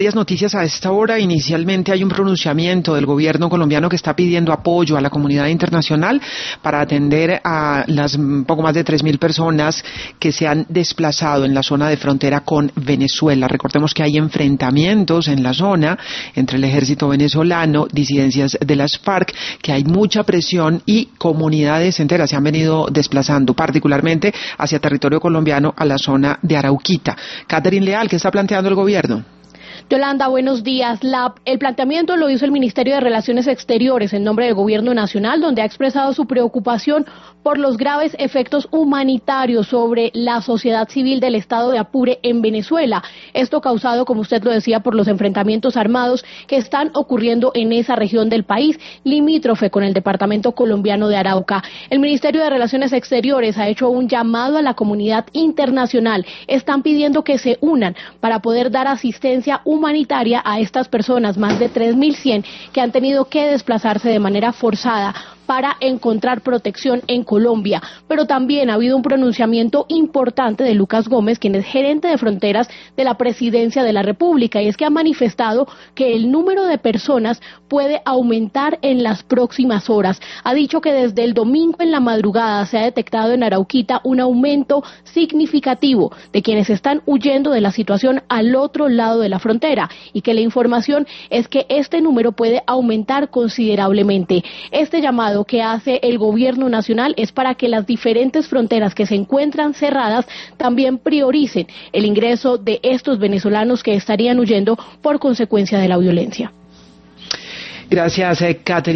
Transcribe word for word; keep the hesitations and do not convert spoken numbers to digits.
Varias noticias a esta hora. Inicialmente hay un pronunciamiento del gobierno colombiano que está pidiendo apoyo a la comunidad internacional para atender a las poco más de tres mil personas que se han desplazado en la zona de frontera con Venezuela. Recordemos que hay enfrentamientos en la zona entre el ejército venezolano, disidencias de las FARC, que hay mucha presión y comunidades enteras se han venido desplazando, particularmente hacia territorio colombiano, a la zona de Arauquita. Catherine Leal, ¿qué está planteando el gobierno? Yolanda, buenos días. La, el planteamiento lo hizo el Ministerio de Relaciones Exteriores en nombre del Gobierno Nacional, donde ha expresado su preocupación por los graves efectos humanitarios sobre la sociedad civil del estado de Apure en Venezuela. Esto causado, como usted lo decía, por los enfrentamientos armados que están ocurriendo en esa región del país, limítrofe con el departamento colombiano de Arauca. El Ministerio de Relaciones Exteriores ha hecho un llamado a la comunidad internacional. Están pidiendo que se unan para poder dar asistencia humanitaria a estas personas, más de tres mil cien, que han tenido que desplazarse de manera forzada para encontrar protección en Colombia. Pero también ha habido un pronunciamiento importante de Lucas Gómez, quien es gerente de fronteras de la Presidencia de la República, y es que ha manifestado que el número de personas puede aumentar en las próximas horas. Ha dicho que desde el domingo en la madrugada se ha detectado en Arauquita un aumento significativo de quienes están huyendo de la situación al otro lado de la frontera, y que la información es que este número puede aumentar considerablemente. Este llamado que hace el gobierno nacional es para que las diferentes fronteras que se encuentran cerradas también prioricen el ingreso de estos venezolanos que estarían huyendo por consecuencia de la violencia. Gracias, eh, Catherine.